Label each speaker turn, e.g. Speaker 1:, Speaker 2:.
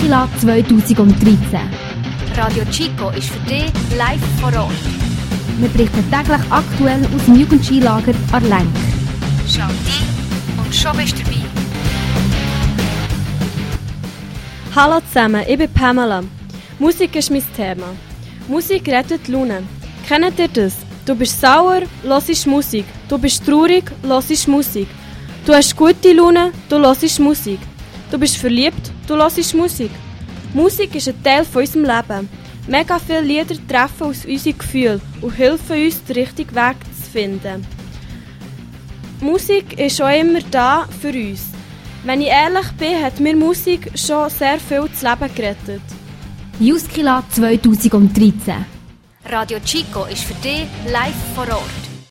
Speaker 1: Juskila 2013.
Speaker 2: Radio Chico ist für dich live vor Ort.
Speaker 1: Wir berichten täglich aktuell aus dem Jugendskilager Arlenk.
Speaker 2: Schau ein und schon bist du dabei.
Speaker 3: Hallo zusammen, ich bin Pamela. Musik ist mein Thema. Musik rettet die Laune. Kennt ihr das? Du bist sauer, hörst Musik. Du bist traurig, hörst Musik. Du hast gute Laune, du hörst Musik. Du bist verliebt, du hörst Musik. Musik ist ein Teil von unserem Leben. Mega viele Lieder treffen aus unseren Gefühlen und helfen uns, den richtigen Weg zu finden. Musik ist auch immer da für uns. Wenn ich ehrlich bin, hat mir Musik schon sehr viel das Leben gerettet.
Speaker 1: Juskila 2013.
Speaker 2: Radio Chico ist für dich live vor Ort.